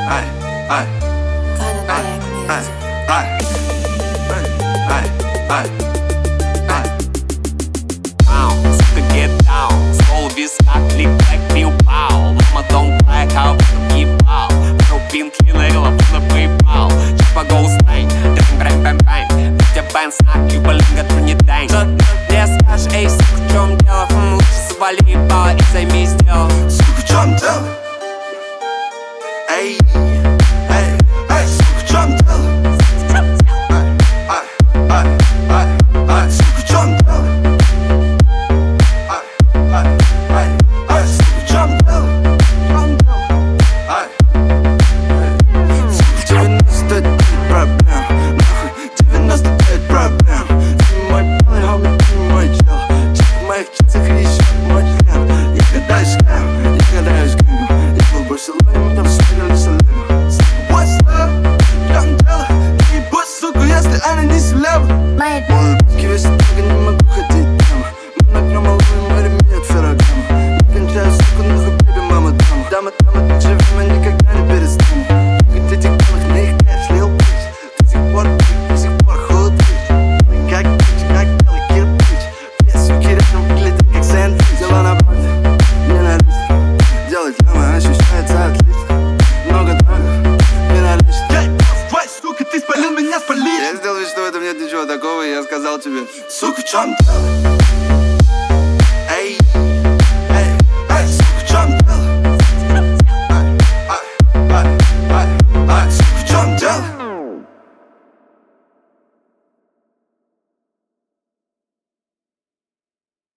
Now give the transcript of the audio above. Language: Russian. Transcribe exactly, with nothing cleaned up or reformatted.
Ай, ай, ай, ай, ай, ай, ай, ай. Bounce to get down, сол в висках, клик, так, пил, пау. Мама, don't cry, how you ебал. Про Бентли, Лейла, фила, PayPal. Чипа, go стань, дрим, брэм, бэм, бэм. Витя, бэн, снак, юбалинга, турнидайн. Что мне скажешь, эй, сука, в чем дело? Хм, лучше завали ебало и займись делом. Сука, в чем дело? Эй.